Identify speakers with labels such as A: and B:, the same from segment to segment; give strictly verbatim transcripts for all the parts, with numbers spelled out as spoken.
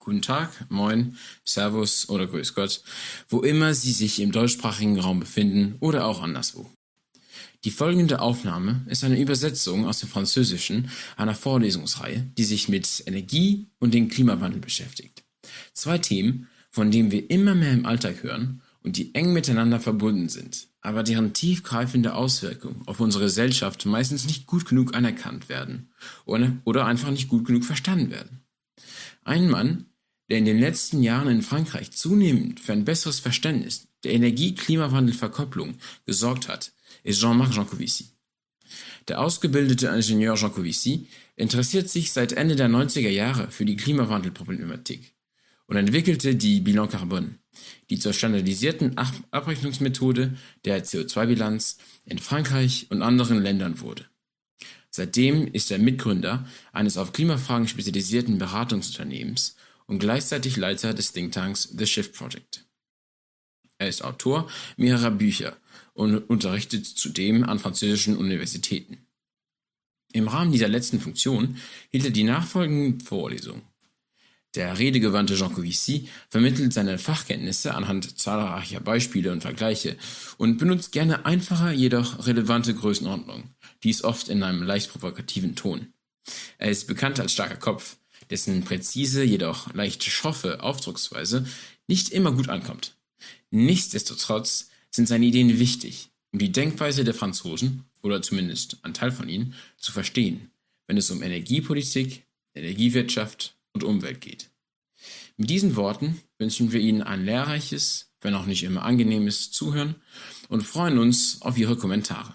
A: Guten Tag, Moin, Servus oder Grüß Gott, wo immer Sie sich im deutschsprachigen Raum befinden oder auch anderswo. Die folgende Aufnahme ist eine Übersetzung aus dem Französischen einer Vorlesungsreihe, die sich mit Energie und dem Klimawandel beschäftigt. Zwei Themen, von denen wir immer mehr im Alltag hören und die eng miteinander verbunden sind, aber deren tiefgreifende Auswirkungen auf unsere Gesellschaft meistens nicht gut genug anerkannt werden oder einfach nicht gut genug verstanden werden. Ein Mann, der in den letzten Jahren in Frankreich zunehmend für ein besseres Verständnis der Energie-Klimawandel-Verkopplung gesorgt hat, ist Jean-Marc Jancovici. Der ausgebildete Ingenieur Jancovici interessiert sich seit Ende der neunziger Jahre für die Klimawandelproblematik und entwickelte die Bilan Carbone, die zur standardisierten Abrechnungsmethode der C O zwei Bilanz in Frankreich und anderen Ländern wurde. Seitdem ist er Mitgründer eines auf Klimafragen spezialisierten Beratungsunternehmens und gleichzeitig Leiter des Thinktanks The Shift Project. Er ist Autor mehrerer Bücher und unterrichtet zudem an französischen Universitäten. Im Rahmen dieser letzten Funktion hielt er die nachfolgenden Vorlesungen. Der redegewandte Jancovici vermittelt seine Fachkenntnisse anhand zahlreicher Beispiele und Vergleiche und benutzt gerne einfache, jedoch relevante Größenordnungen, dies oft in einem leicht provokativen Ton. Er ist bekannt als starker Kopf, dessen präzise, jedoch leicht schroffe Ausdrucksweise nicht immer gut ankommt. Nichtsdestotrotz sind seine Ideen wichtig, um die Denkweise der Franzosen, oder zumindest ein Teil von ihnen, zu verstehen, wenn es um Energiepolitik, Energiewirtschaft und Umwelt geht. Mit diesen Worten wünschen wir Ihnen ein lehrreiches, wenn auch nicht immer angenehmes Zuhören und freuen uns auf Ihre Kommentare.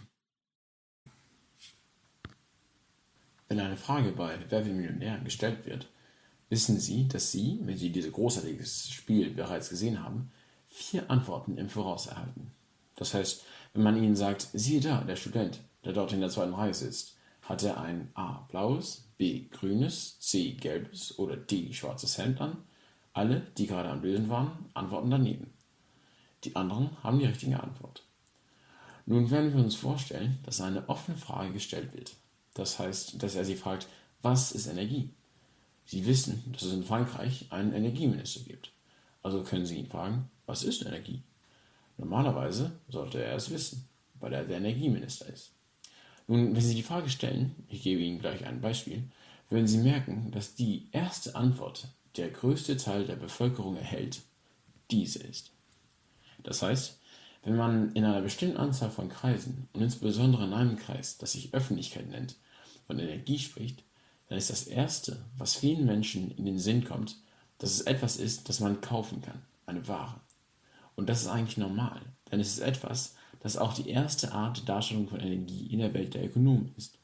A: Wenn eine Frage bei Wer wird Millionär gestellt wird, wissen Sie, dass Sie, wenn Sie dieses großartige Spiel bereits gesehen haben, vier Antworten im Voraus erhalten. Das heißt, wenn man Ihnen sagt, siehe da, der Student, der dort in der zweiten Reihe sitzt, hat er ein A. blaues, B. grünes, C. gelbes oder D. schwarzes Hemd an. Alle, die gerade am Bilden waren, antworten daneben. Die anderen haben die richtige Antwort. Nun werden wir uns vorstellen, dass eine offene Frage gestellt wird. Das heißt, dass er sie fragt, was ist Energie? Sie wissen, dass es in Frankreich einen Energieminister gibt. Also können Sie ihn fragen, was ist Energie? Normalerweise sollte er es wissen, weil er der Energieminister ist. Nun, wenn Sie die Frage stellen, ich gebe Ihnen gleich ein Beispiel, werden Sie merken, dass die erste Antwort, die der größte Teil der Bevölkerung erhält, diese ist. Das heißt, wenn man in einer bestimmten Anzahl von Kreisen und insbesondere in einem Kreis, das sich Öffentlichkeit nennt, von Energie spricht, dann ist das Erste, was vielen Menschen in den Sinn kommt, dass es etwas ist, das man kaufen kann, eine Ware. Und das ist eigentlich normal, denn es ist etwas, das auch die erste Art der Darstellung von Energie in der Welt der Ökonomen ist.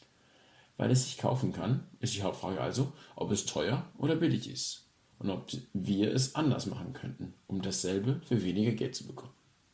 A: Weil es sich kaufen kann, ist die Hauptfrage also, ob es teuer oder billig ist und ob wir es anders machen könnten, um dasselbe für weniger Geld zu bekommen.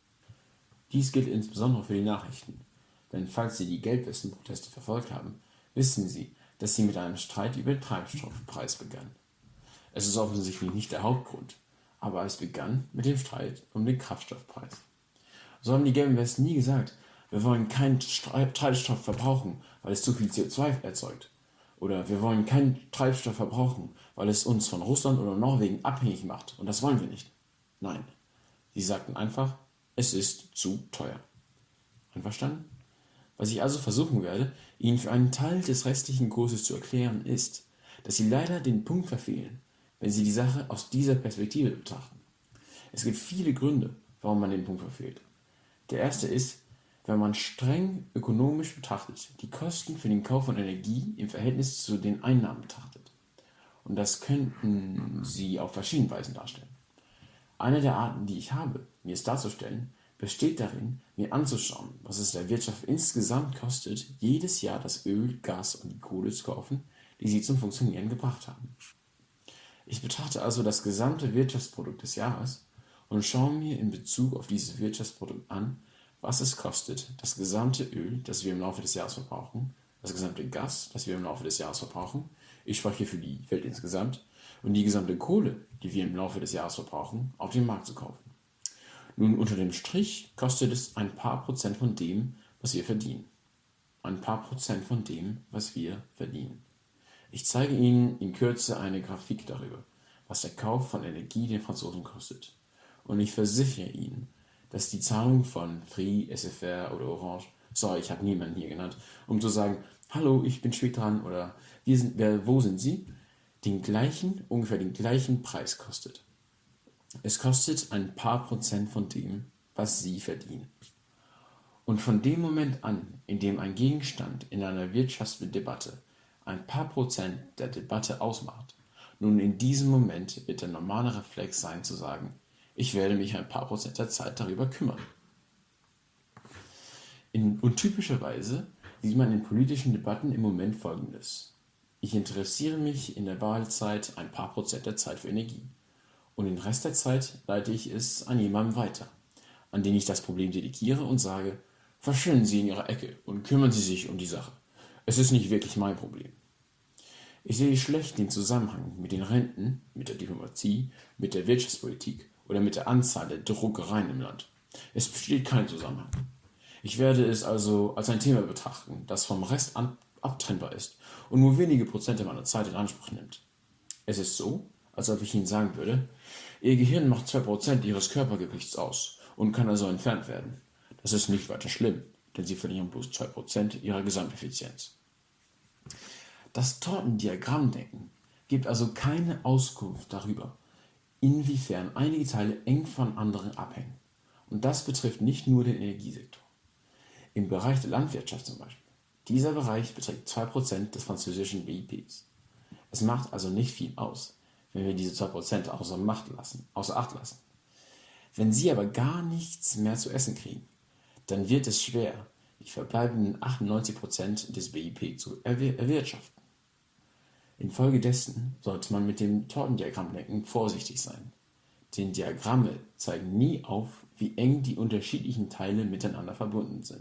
A: Dies gilt insbesondere für die Nachrichten, denn falls Sie die Gelbwesten-Proteste verfolgt haben, wissen Sie, dass sie mit einem Streit über den Treibstoffpreis begann. Es ist offensichtlich nicht der Hauptgrund, aber es begann mit dem Streit um den Kraftstoffpreis. So haben die gelben Westen nie gesagt, wir wollen keinen Treibstoff verbrauchen, weil es zu viel C O zwei erzeugt. Oder wir wollen keinen Treibstoff verbrauchen, weil es uns von Russland oder Norwegen abhängig macht. Und das wollen wir nicht. Nein, sie sagten einfach, es ist zu teuer. Einverstanden? Was ich also versuchen werde, Ihnen für einen Teil des restlichen Kurses zu erklären, ist, dass Sie leider den Punkt verfehlen, wenn Sie die Sache aus dieser Perspektive betrachten. Es gibt viele Gründe, warum man den Punkt verfehlt. Der erste ist, wenn man streng ökonomisch betrachtet, die Kosten für den Kauf von Energie im Verhältnis zu den Einnahmen betrachtet. Und das könnten Sie auf verschiedene Weisen darstellen. Eine der Arten, die ich habe, mir es darzustellen, besteht darin, mir anzuschauen, was es der Wirtschaft insgesamt kostet, jedes Jahr das Öl, Gas und die Kohle zu kaufen, die sie zum Funktionieren gebracht haben. Ich betrachte also das gesamte Wirtschaftsprodukt des Jahres und schaue mir in Bezug auf dieses Wirtschaftsprodukt an, was es kostet, das gesamte Öl, das wir im Laufe des Jahres verbrauchen, das gesamte Gas, das wir im Laufe des Jahres verbrauchen, ich spreche für die Welt insgesamt, und die gesamte Kohle, die wir im Laufe des Jahres verbrauchen, auf dem Markt zu kaufen. Nun, unter dem Strich kostet es ein paar Prozent von dem, was wir verdienen. Ein paar Prozent von dem, was wir verdienen. Ich zeige Ihnen in Kürze eine Grafik darüber, was der Kauf von Energie den Franzosen kostet. Und ich versichere Ihnen, dass die Zahlung von Free, S F R oder Orange, sorry, ich habe niemanden hier genannt, um zu sagen, hallo, ich bin spät dran oder wir sind, wer, wo sind Sie, den gleichen, ungefähr den gleichen Preis kostet. Es kostet ein paar Prozent von dem, was Sie verdienen. Und von dem Moment an, in dem ein Gegenstand in einer Wirtschaftsdebatte ein paar Prozent der Debatte ausmacht, nun in diesem Moment wird der normale Reflex sein zu sagen, ich werde mich ein paar Prozent der Zeit darüber kümmern. In, und typischerweise sieht man in politischen Debatten im Moment Folgendes. Ich interessiere mich in der Wahlzeit ein paar Prozent der Zeit für Energie. Und den Rest der Zeit leite ich es an jemanden weiter, an den ich das Problem delegiere und sage, verschwinden Sie in Ihrer Ecke und kümmern Sie sich um die Sache. Es ist nicht wirklich mein Problem. Ich sehe schlecht den Zusammenhang mit den Renten, mit der Diplomatie, mit der Wirtschaftspolitik oder mit der Anzahl der Druckereien im Land. Es besteht kein Zusammenhang. Ich werde es also als ein Thema betrachten, das vom Rest an abtrennbar ist und nur wenige Prozent meiner Zeit in Anspruch nimmt. Es ist so, als ob ich Ihnen sagen würde, Ihr Gehirn macht zwei Prozent Ihres Körpergewichts aus und kann also entfernt werden. Das ist nicht weiter schlimm, denn Sie verlieren bloß zwei Prozent Ihrer Gesamteffizienz. Das Tortendiagrammdenken gibt also keine Auskunft darüber, inwiefern einige Teile eng von anderen abhängen. Und das betrifft nicht nur den Energiesektor. Im Bereich der Landwirtschaft zum Beispiel. Dieser Bereich beträgt zwei Prozent des französischen B I Ps. Es macht also nicht viel aus, wenn wir diese zwei Prozent außer, Macht lassen, außer Acht lassen. Wenn Sie aber gar nichts mehr zu essen kriegen, dann wird es schwer, die verbleibenden achtundneunzig Prozent des B I P zu erwir- erwirtschaften. Infolgedessen sollte man mit dem Tortendiagrammdenken vorsichtig sein. Denn Diagramme zeigen nie auf, wie eng die unterschiedlichen Teile miteinander verbunden sind.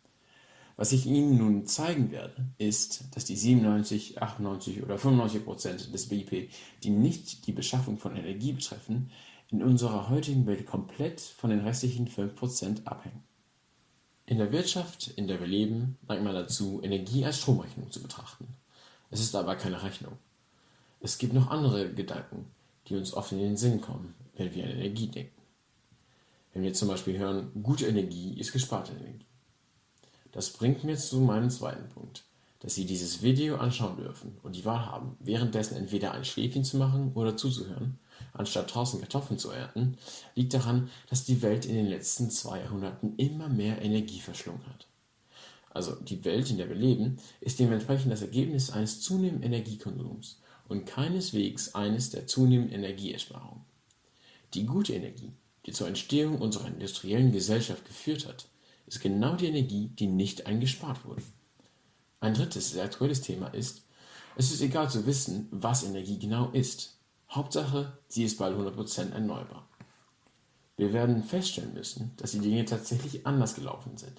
A: Was ich Ihnen nun zeigen werde, ist, dass die siebenundneunzig, achtundneunzig oder fünfundneunzig Prozent des B I P, die nicht die Beschaffung von Energie betreffen, in unserer heutigen Welt komplett von den restlichen fünf Prozent abhängen. In der Wirtschaft, in der wir leben, neigt man dazu, Energie als Stromrechnung zu betrachten. Es ist aber keine Rechnung. Es gibt noch andere Gedanken, die uns oft in den Sinn kommen, wenn wir an Energie denken. Wenn wir zum Beispiel hören, gute Energie ist gesparte Energie. Das bringt mir zu meinem zweiten Punkt, dass Sie dieses Video anschauen dürfen und die Wahl haben, währenddessen entweder ein Schläfchen zu machen oder zuzuhören, anstatt draußen Kartoffeln zu ernten, liegt daran, dass die Welt in den letzten zwei Jahrhunderten immer mehr Energie verschlungen hat. Also die Welt, in der wir leben, ist dementsprechend das Ergebnis eines zunehmenden Energiekonsums und keineswegs eines der zunehmenden Energieersparung. Die gute Energie, die zur Entstehung unserer industriellen Gesellschaft geführt hat, ist genau die Energie, die nicht eingespart wurde. Ein drittes, sehr aktuelles Thema ist, es ist egal zu wissen, was Energie genau ist. Hauptsache, sie ist bald hundert Prozent erneuerbar. Wir werden feststellen müssen, dass die Dinge tatsächlich anders gelaufen sind.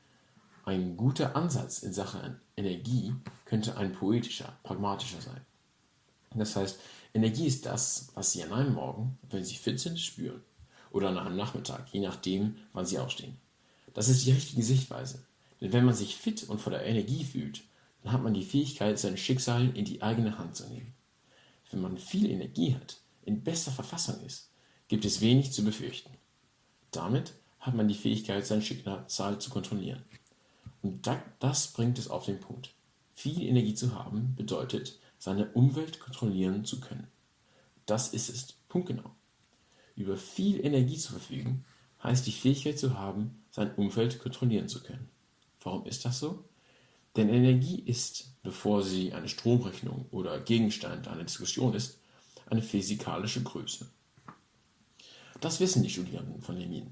A: Ein guter Ansatz in Sachen Energie könnte ein poetischer, pragmatischer sein. Das heißt, Energie ist das, was Sie an einem Morgen, wenn Sie fit sind, spüren. Oder an einem Nachmittag, je nachdem, wann Sie aufstehen. Das ist die richtige Sichtweise. Denn wenn man sich fit und voller Energie fühlt, dann hat man die Fähigkeit, sein Schicksal in die eigene Hand zu nehmen. Wenn man viel Energie hat, in bester Verfassung ist, gibt es wenig zu befürchten. Damit hat man die Fähigkeit, sein Schicksal zu kontrollieren. Und das bringt es auf den Punkt. Viel Energie zu haben bedeutet, seine Umwelt kontrollieren zu können. Das ist es, punktgenau. Über viel Energie zu verfügen, heißt die Fähigkeit zu haben, sein Umfeld kontrollieren zu können. Warum ist das so? Denn Energie ist, bevor sie eine Stromrechnung oder Gegenstand einer Diskussion ist, eine physikalische Größe. Das wissen die Studierenden von Lenin.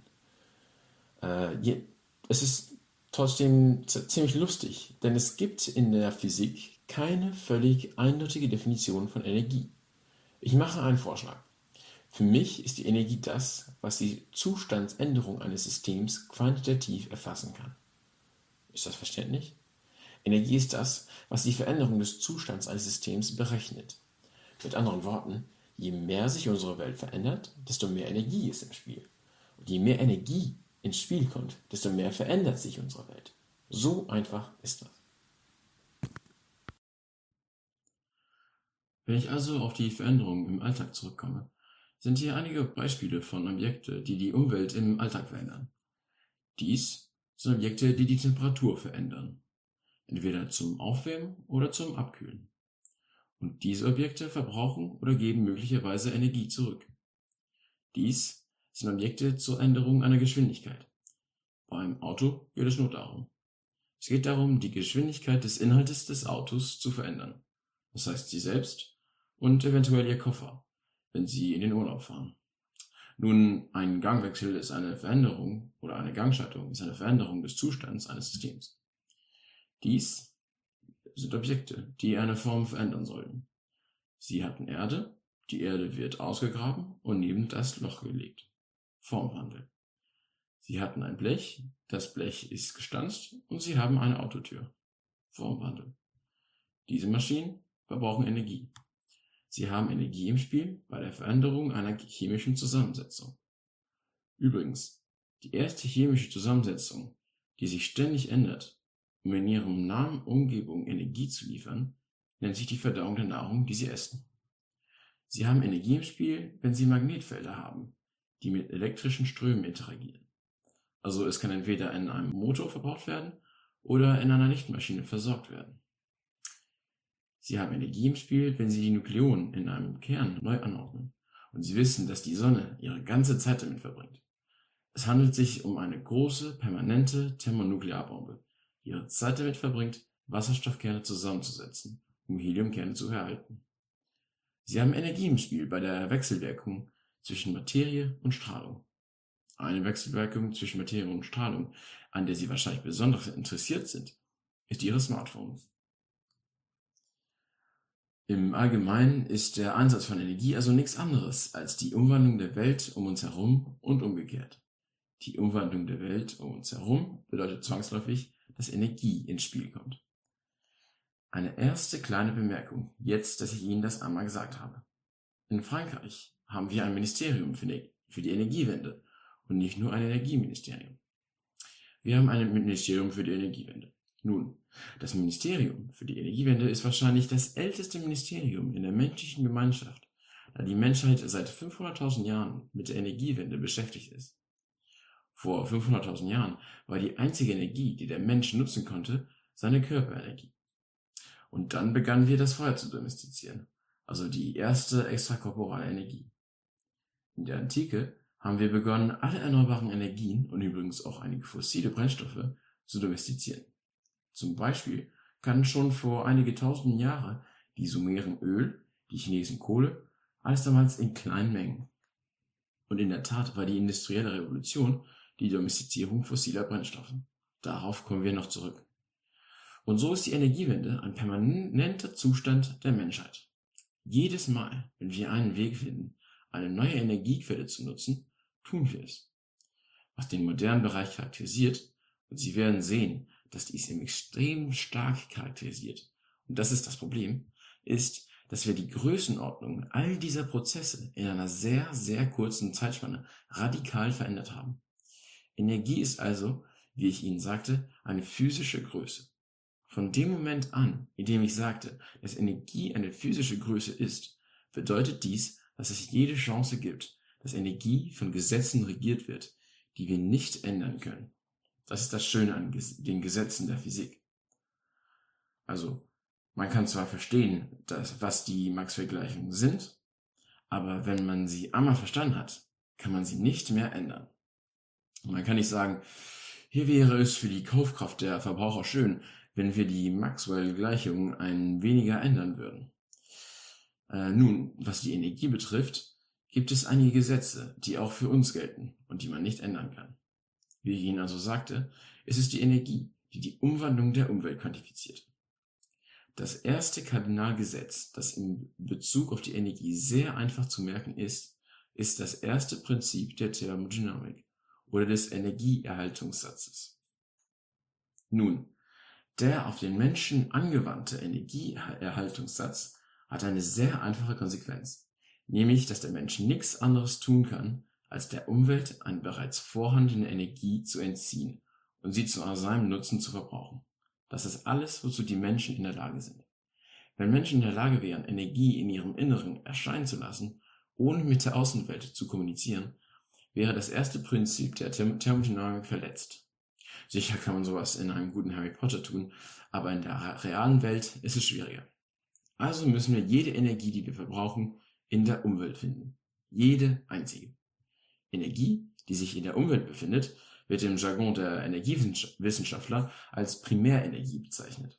A: Äh, es ist trotzdem ziemlich lustig, denn es gibt in der Physik keine völlig eindeutige Definition von Energie. Ich mache einen Vorschlag. Für mich ist die Energie das, was die Zustandsänderung eines Systems quantitativ erfassen kann. Ist das verständlich? Energie ist das, was die Veränderung des Zustands eines Systems berechnet. Mit anderen Worten, je mehr sich unsere Welt verändert, desto mehr Energie ist im Spiel. Und je mehr Energie ins Spiel kommt, desto mehr verändert sich unsere Welt. So einfach ist das. Wenn ich also auf die Veränderungen im Alltag zurückkomme, sind hier einige Beispiele von Objekten, die die Umwelt im Alltag verändern. Dies sind Objekte, die die Temperatur verändern, entweder zum Aufwärmen oder zum Abkühlen. Und diese Objekte verbrauchen oder geben möglicherweise Energie zurück. Dies sind Objekte zur Änderung einer Geschwindigkeit. Beim Auto geht es nur darum. Es geht darum, die Geschwindigkeit des Inhaltes des Autos zu verändern. Das heißt, Sie selbst und eventuell Ihr Koffer, wenn Sie in den Urlaub fahren. Nun, ein Gangwechsel ist eine Veränderung oder eine Gangschaltung ist eine Veränderung des Zustands eines Systems. Dies sind Objekte, die eine Form verändern sollten. Sie hatten Erde, die Erde wird ausgegraben und neben das Loch gelegt. Formwandel. Sie hatten ein Blech, das Blech ist gestanzt und sie haben eine Autotür. Formwandel. Diese Maschinen verbrauchen Energie. Sie haben Energie im Spiel bei der Veränderung einer chemischen Zusammensetzung. Übrigens, die erste chemische Zusammensetzung, die sich ständig ändert, um in ihrem nahen Umgebung Energie zu liefern, nennt sich die Verdauung der Nahrung, die sie essen. Sie haben Energie im Spiel, wenn sie Magnetfelder haben, die mit elektrischen Strömen interagieren. Also es kann entweder in einem Motor verbraucht werden oder in einer Lichtmaschine versorgt werden. Sie haben Energie im Spiel, wenn sie die Nukleonen in einem Kern neu anordnen. Und sie wissen, dass die Sonne ihre ganze Zeit damit verbringt. Es handelt sich um eine große, permanente Thermonuklearbombe, die ihre Zeit damit verbringt, Wasserstoffkerne zusammenzusetzen, um Heliumkerne zu erhalten. Sie haben Energie im Spiel bei der Wechselwirkung zwischen Materie und Strahlung. Eine Wechselwirkung zwischen Materie und Strahlung, an der Sie wahrscheinlich besonders interessiert sind, ist Ihre Smartphone. Im Allgemeinen ist der Einsatz von Energie also nichts anderes als die Umwandlung der Welt um uns herum und umgekehrt. Die Umwandlung der Welt um uns herum bedeutet zwangsläufig, dass Energie ins Spiel kommt. Eine erste kleine Bemerkung, jetzt, dass ich Ihnen das einmal gesagt habe. In Frankreich haben wir ein Ministerium für die Energiewende und nicht nur ein Energieministerium. Wir haben ein Ministerium für die Energiewende. Nun, das Ministerium für die Energiewende ist wahrscheinlich das älteste Ministerium in der menschlichen Gemeinschaft, da die Menschheit seit fünfhunderttausend Jahren mit der Energiewende beschäftigt ist. Vor fünfhunderttausend Jahren war die einzige Energie, die der Mensch nutzen konnte, seine Körperenergie. Und dann begannen wir das Feuer zu domestizieren, also die erste extrakorporale Energie. In der Antike haben wir begonnen, alle erneuerbaren Energien und übrigens auch einige fossile Brennstoffe zu domestizieren. Zum Beispiel kannten schon vor einige tausend Jahre die Sumeren Öl, die Chinesen Kohle, alles damals in kleinen Mengen. Und in der Tat war die industrielle Revolution die Domestizierung fossiler Brennstoffe. Darauf kommen wir noch zurück. Und so ist die Energiewende ein permanenter Zustand der Menschheit. Jedes Mal, wenn wir einen Weg finden, eine neue Energiequelle zu nutzen, tun wir es. Was den modernen Bereich charakterisiert, und Sie werden sehen, dass dies ihm extrem stark charakterisiert, und das ist das Problem, ist, dass wir die Größenordnung all dieser Prozesse in einer sehr, sehr kurzen Zeitspanne radikal verändert haben. Energie ist also, wie ich Ihnen sagte, eine physische Größe. Von dem Moment an, in dem ich sagte, dass Energie eine physische Größe ist, bedeutet dies, dass es jede Chance gibt, dass Energie von Gesetzen regiert wird, die wir nicht ändern können. Das ist das Schöne an den Gesetzen der Physik. Also, man kann zwar verstehen, dass, was die Maxwell-Gleichungen sind, aber wenn man sie einmal verstanden hat, kann man sie nicht mehr ändern. Man kann nicht sagen, hier wäre es für die Kaufkraft der Verbraucher schön, wenn wir die Maxwell-Gleichungen ein weniger ändern würden. Äh, nun, was die Energie betrifft, gibt es einige Gesetze, die auch für uns gelten und die man nicht ändern kann. Wie ich Ihnen also sagte, ist es die Energie, die die Umwandlung der Umwelt quantifiziert. Das erste Kardinalgesetz, das in Bezug auf die Energie sehr einfach zu merken ist, ist das erste Prinzip der Thermodynamik oder des Energieerhaltungssatzes. Nun, der auf den Menschen angewandte Energieerhaltungssatz hat eine sehr einfache Konsequenz, nämlich, dass der Mensch nichts anderes tun kann, als der Umwelt eine bereits vorhandene Energie zu entziehen und sie zu seinem Nutzen zu verbrauchen. Das ist alles, wozu die Menschen in der Lage sind. Wenn Menschen in der Lage wären, Energie in ihrem Inneren erscheinen zu lassen, ohne mit der Außenwelt zu kommunizieren, wäre das erste Prinzip der Therm- Thermodynamik verletzt. Sicher kann man sowas in einem guten Harry Potter tun, aber in der realen Welt ist es schwieriger. Also müssen wir jede Energie, die wir verbrauchen, in der Umwelt finden. Jede einzige. Energie, die sich in der Umwelt befindet, wird im Jargon der Energiewissenschaftler als Primärenergie bezeichnet.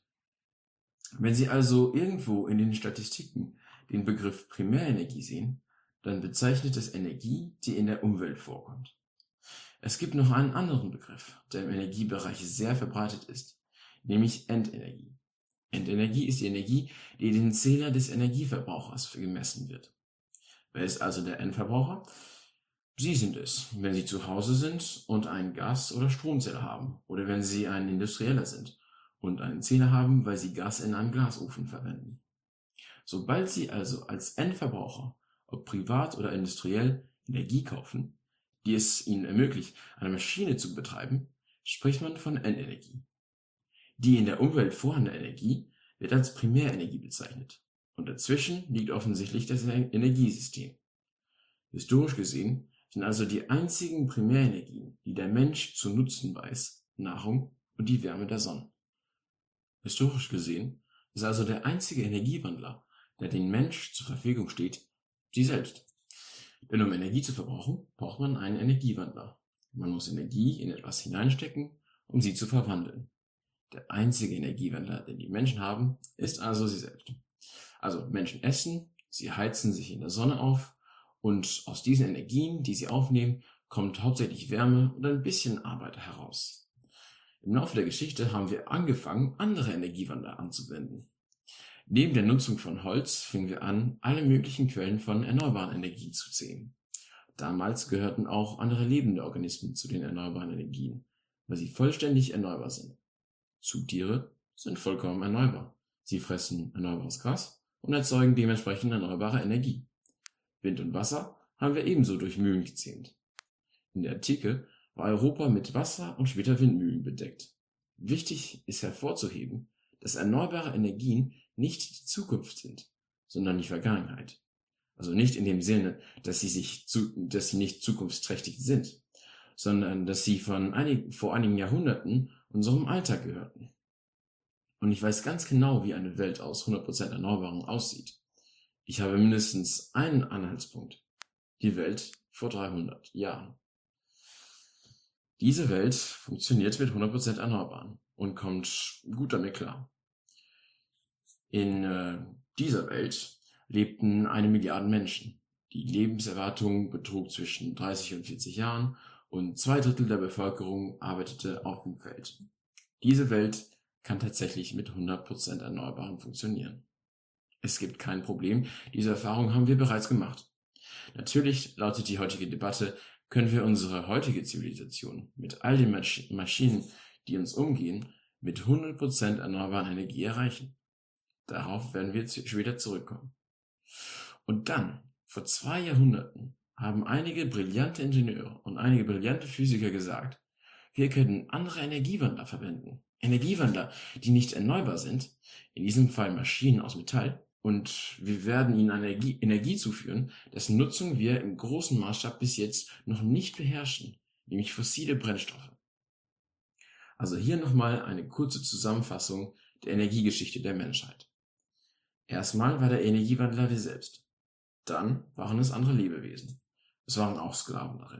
A: Wenn Sie also irgendwo in den Statistiken den Begriff Primärenergie sehen, dann bezeichnet es Energie, die in der Umwelt vorkommt. Es gibt noch einen anderen Begriff, der im Energiebereich sehr verbreitet ist, nämlich Endenergie. Endenergie ist die Energie, die in den Zähler des Energieverbrauchers gemessen wird. Wer ist also der Endverbraucher? Sie sind es, wenn Sie zu Hause sind und einen Gas- oder Stromzähler haben, oder wenn Sie ein Industrieller sind und einen Zähler haben, weil Sie Gas in einem Glasofen verwenden. Sobald Sie also als Endverbraucher, ob privat oder industriell, Energie kaufen, die es Ihnen ermöglicht, eine Maschine zu betreiben, spricht man von Endenergie. Die in der Umwelt vorhandene Energie wird als Primärenergie bezeichnet, und dazwischen liegt offensichtlich das Energiesystem. Historisch gesehen sind also die einzigen Primärenergien, die der Mensch zu nutzen weiß, Nahrung und die Wärme der Sonne. Historisch gesehen ist also der einzige Energiewandler, der dem Mensch zur Verfügung steht, sie selbst. Denn um Energie zu verbrauchen, braucht man einen Energiewandler. Man muss Energie in etwas hineinstecken, um sie zu verwandeln. Der einzige Energiewandler, den die Menschen haben, ist also sie selbst. Also Menschen essen, sie heizen sich in der Sonne auf und aus diesen Energien, die sie aufnehmen, kommt hauptsächlich Wärme und ein bisschen Arbeit heraus. Im Laufe der Geschichte haben wir angefangen, andere Energiewandler anzuwenden. Neben der Nutzung von Holz fingen wir an, alle möglichen Quellen von erneuerbaren Energien zu zählen. Damals gehörten auch andere lebende Organismen zu den erneuerbaren Energien, weil sie vollständig erneuerbar sind. Zugtiere sind vollkommen erneuerbar. Sie fressen erneuerbares Gras und erzeugen dementsprechend erneuerbare Energie. Wind und Wasser haben wir ebenso durch Mühlen gezähmt. In der Antike war Europa mit Wasser und später Windmühlen bedeckt. Wichtig ist hervorzuheben, dass erneuerbare Energien nicht die Zukunft sind, sondern die Vergangenheit. Also nicht in dem Sinne, dass sie, sich zu, dass sie nicht zukunftsträchtig sind, sondern dass sie von einig, vor einigen Jahrhunderten unserem Alltag gehörten. Und ich weiß ganz genau, wie eine Welt aus hundert Prozent Erneuerbaren aussieht. Ich habe mindestens einen Anhaltspunkt. Die Welt vor dreihundert Jahren. Diese Welt funktioniert mit hundert Prozent Erneuerbaren und kommt gut damit klar. In äh, dieser Welt lebten eine Milliarde Menschen. Die Lebenserwartung betrug zwischen dreißig und vierzig Jahren und zwei Drittel der Bevölkerung arbeitete auf dem Feld. Diese Welt kann tatsächlich mit hundert Prozent Erneuerbaren funktionieren. Es gibt kein Problem, diese Erfahrung haben wir bereits gemacht. Natürlich lautet die heutige Debatte, können wir unsere heutige Zivilisation mit all den Masch- Maschinen, die uns umgehen, mit hundert Prozent erneuerbaren Energie erreichen. Darauf werden wir später zurückkommen. Und dann, vor zwei Jahrhunderten, haben einige brillante Ingenieure und einige brillante Physiker gesagt, wir können andere Energiewandler verwenden. Energiewandler, die nicht erneuerbar sind, in diesem Fall Maschinen aus Metall, und wir werden ihnen Energie, Energie zuführen, dessen Nutzung wir im großen Maßstab bis jetzt noch nicht beherrschen, nämlich fossile Brennstoffe. Also hier nochmal eine kurze Zusammenfassung der Energiegeschichte der Menschheit. Erstmal war der Energiewandler wir selbst. Dann waren es andere Lebewesen. Es waren auch Sklaven darin.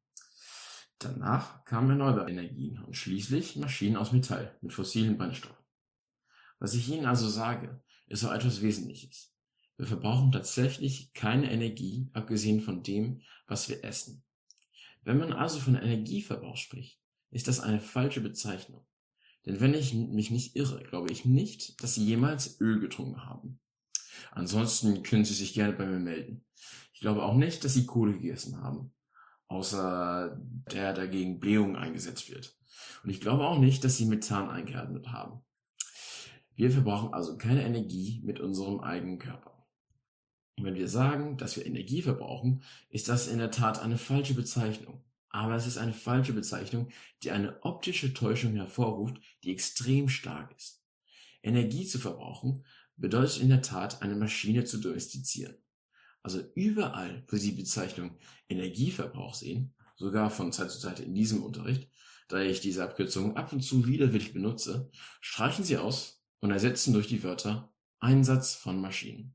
A: Danach kamen erneuerbare Energien und schließlich Maschinen aus Metall mit fossilen Brennstoffen. Was ich Ihnen also sage, ist auch etwas Wesentliches. Wir verbrauchen tatsächlich keine Energie, abgesehen von dem, was wir essen. Wenn man also von Energieverbrauch spricht, ist das eine falsche Bezeichnung. Denn wenn ich mich nicht irre, glaube ich nicht, dass Sie jemals Öl getrunken haben. Ansonsten können Sie sich gerne bei mir melden. Ich glaube auch nicht, dass Sie Kohle gegessen haben, außer der dagegen Blähung eingesetzt wird. Und ich glaube auch nicht, dass Sie Methan eingeatmet haben. Wir verbrauchen also keine Energie mit unserem eigenen Körper. Und wenn wir sagen, dass wir Energie verbrauchen, ist das in der Tat eine falsche Bezeichnung. Aber es ist eine falsche Bezeichnung, die eine optische Täuschung hervorruft, die extrem stark ist. Energie zu verbrauchen bedeutet in der Tat, eine Maschine zu domestizieren. Also überall, wo Sie die Bezeichnung Energieverbrauch sehen, sogar von Zeit zu Zeit in diesem Unterricht, da ich diese Abkürzung ab und zu widerwillig benutze, streichen Sie aus und ersetzen durch die Wörter Einsatz von Maschinen.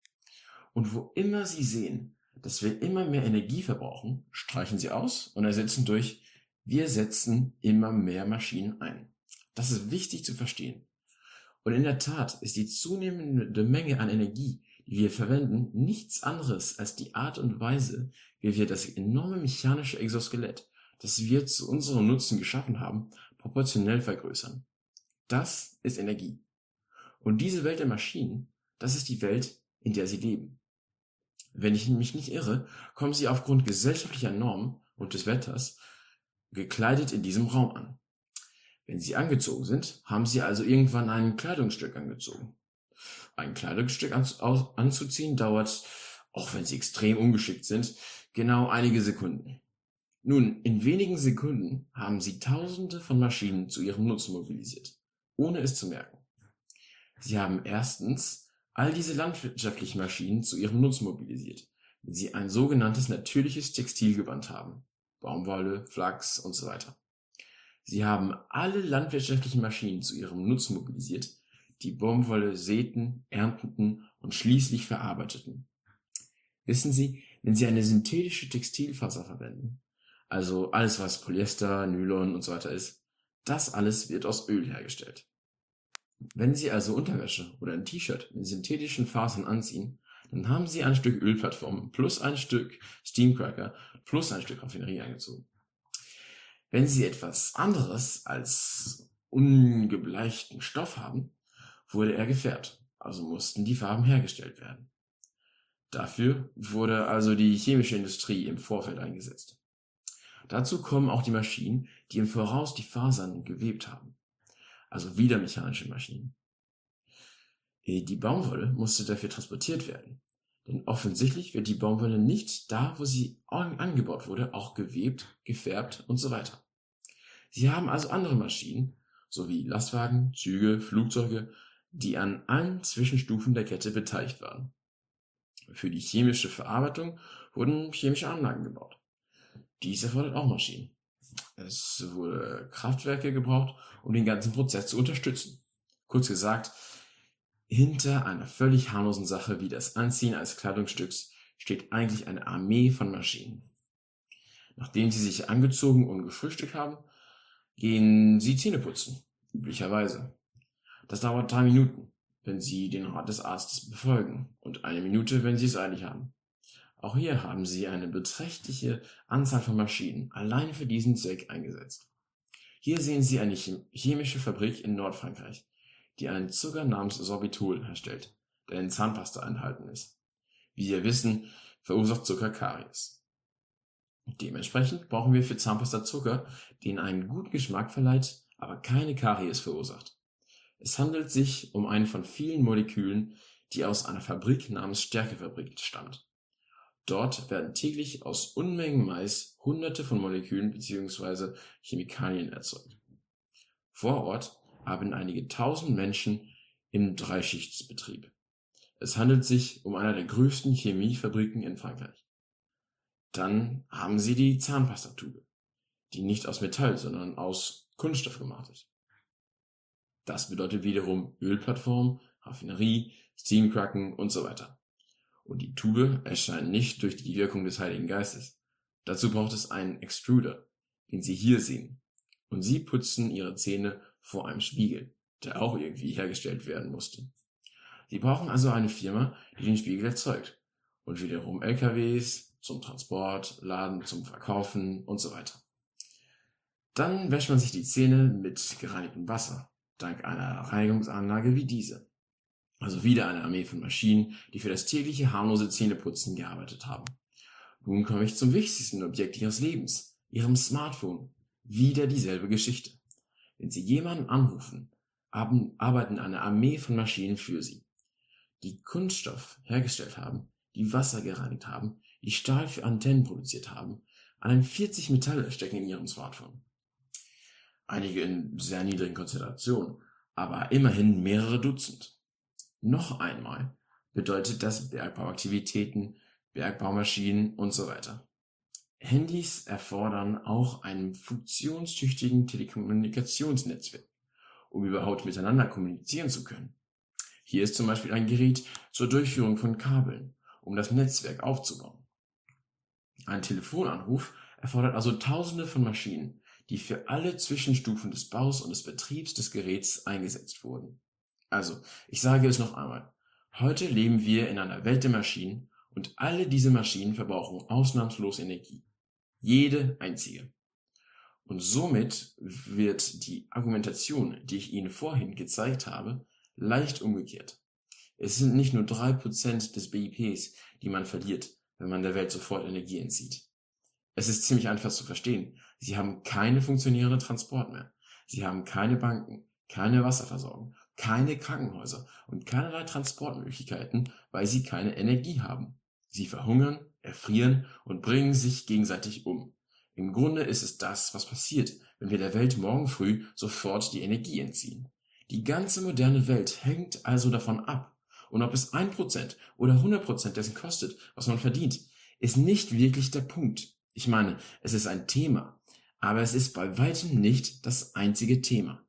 A: Und wo immer Sie sehen, dass wir immer mehr Energie verbrauchen, streichen Sie aus und ersetzen durch wir setzen immer mehr Maschinen ein. Das ist wichtig zu verstehen. Und in der Tat ist die zunehmende Menge an Energie, die wir verwenden, nichts anderes als die Art und Weise, wie wir das enorme mechanische Exoskelett, das wir zu unserem Nutzen geschaffen haben, proportionell vergrößern. Das ist Energie. Und diese Welt der Maschinen, das ist die Welt, in der sie leben. Wenn ich mich nicht irre, kommen sie aufgrund gesellschaftlicher Normen und des Wetters gekleidet in diesem Raum an. Wenn sie angezogen sind, haben sie also irgendwann ein Kleidungsstück angezogen. Ein Kleidungsstück anzuziehen dauert, auch wenn sie extrem ungeschickt sind, genau einige Sekunden. Nun, in wenigen Sekunden haben sie Tausende von Maschinen zu ihrem Nutzen mobilisiert, ohne es zu merken. Sie haben erstens all diese landwirtschaftlichen Maschinen zu ihrem Nutzen mobilisiert, wenn sie ein sogenanntes natürliches Textilgewand haben, Baumwolle, Flachs und so weiter. Sie haben alle landwirtschaftlichen Maschinen zu ihrem Nutzen mobilisiert, die Baumwolle säten, ernteten und schließlich verarbeiteten. Wissen Sie, wenn Sie eine synthetische Textilfaser verwenden, also alles was Polyester, Nylon und so weiter ist, das alles wird aus Öl hergestellt. Wenn Sie also Unterwäsche oder ein T-Shirt mit synthetischen Fasern anziehen, dann haben Sie ein Stück Ölplattform plus ein Stück Steamcracker plus ein Stück Raffinerie angezogen. Wenn Sie etwas anderes als ungebleichten Stoff haben, wurde er gefärbt, also mussten die Farben hergestellt werden. Dafür wurde also die chemische Industrie im Vorfeld eingesetzt. Dazu kommen auch die Maschinen, die im Voraus die Fasern gewebt haben, also wieder mechanische Maschinen. Die Baumwolle musste dafür transportiert werden, denn offensichtlich wird die Baumwolle nicht da, wo sie angebaut wurde, auch gewebt, gefärbt und so weiter. Sie haben also andere Maschinen, sowie Lastwagen, Züge, Flugzeuge, die an allen Zwischenstufen der Kette beteiligt waren. Für die chemische Verarbeitung wurden chemische Anlagen gebaut. Dies erfordert auch Maschinen. Es wurde Kraftwerke gebraucht, um den ganzen Prozess zu unterstützen. Kurz gesagt, hinter einer völlig harmlosen Sache wie das Anziehen eines Kleidungsstücks steht eigentlich eine Armee von Maschinen. Nachdem sie sich angezogen und gefrühstückt haben, gehen sie Zähne putzen, üblicherweise. Das dauert drei Minuten, wenn sie den Rat des Arztes befolgen, und eine Minute, wenn sie es eilig haben. Auch hier haben sie eine beträchtliche Anzahl von Maschinen allein für diesen Zweck eingesetzt. Hier sehen Sie eine chemische Fabrik in Nordfrankreich, die einen Zucker namens Sorbitol herstellt, der in Zahnpasta enthalten ist. Wie wir wissen, verursacht Zucker Karies. Dementsprechend brauchen wir für Zahnpasta Zucker, den einen guten Geschmack verleiht, aber keine Karies verursacht. Es handelt sich um einen von vielen Molekülen, die aus einer Fabrik namens Stärkefabrik stammt. Dort werden täglich aus Unmengen Mais Hunderte von Molekülen bzw. Chemikalien erzeugt. Vor Ort arbeiten einige tausend Menschen im Dreischichtsbetrieb. Es handelt sich um eine der größten Chemiefabriken in Frankreich. Dann haben Sie die Zahnpastatube, die nicht aus Metall, sondern aus Kunststoff gemacht ist. Das bedeutet wiederum Ölplattform, Raffinerie, Steamcracken und so weiter. Und die Tube erscheint nicht durch die Wirkung des Heiligen Geistes. Dazu braucht es einen Extruder, den Sie hier sehen. Und Sie putzen Ihre Zähne vor einem Spiegel, der auch irgendwie hergestellt werden musste. Sie brauchen also eine Firma, die den Spiegel erzeugt. Und wiederum L K Ws zum Transport, Laden zum Verkaufen und so weiter. Dann wäscht man sich die Zähne mit gereinigtem Wasser, dank einer Reinigungsanlage wie diese. Also wieder eine Armee von Maschinen, die für das tägliche harmlose Zähneputzen gearbeitet haben. Nun komme ich zum wichtigsten Objekt Ihres Lebens, Ihrem Smartphone. Wieder dieselbe Geschichte. Wenn Sie jemanden anrufen, haben, arbeiten eine Armee von Maschinen für Sie, die Kunststoff hergestellt haben, die Wasser gereinigt haben, die Stahl für Antennen produziert haben. Allein vierzig Metalle stecken in Ihrem Smartphone. Einige in sehr niedrigen Konzentrationen, aber immerhin mehrere Dutzend. Noch einmal bedeutet das Bergbauaktivitäten, Bergbaumaschinen und so weiter. Handys erfordern auch einen funktionstüchtigen Telekommunikationsnetzwerk, um überhaupt miteinander kommunizieren zu können. Hier ist zum Beispiel ein Gerät zur Durchführung von Kabeln, um das Netzwerk aufzubauen. Ein Telefonanruf erfordert also Tausende von Maschinen, die für alle Zwischenstufen des Baus und des Betriebs des Geräts eingesetzt wurden. Also, ich sage es noch einmal. Heute leben wir in einer Welt der Maschinen und alle diese Maschinen verbrauchen ausnahmslos Energie. Jede einzige. Und somit wird die Argumentation, die ich Ihnen vorhin gezeigt habe, leicht umgekehrt. Es sind nicht nur drei Prozent des B I Ps, die man verliert, wenn man der Welt sofort Energie entzieht. Es ist ziemlich einfach zu verstehen. Sie haben keine funktionierenden Transport mehr. Sie haben keine Banken, keine Wasserversorgung, keine Krankenhäuser und keinerlei Transportmöglichkeiten, weil sie keine Energie haben. Sie verhungern, erfrieren und bringen sich gegenseitig um. Im Grunde ist es das, was passiert, wenn wir der Welt morgen früh sofort die Energie entziehen. Die ganze moderne Welt hängt also davon ab. Und ob es ein Prozent oder hundert Prozent dessen kostet, was man verdient, ist nicht wirklich der Punkt. Ich meine, es ist ein Thema, aber es ist bei weitem nicht das einzige Thema.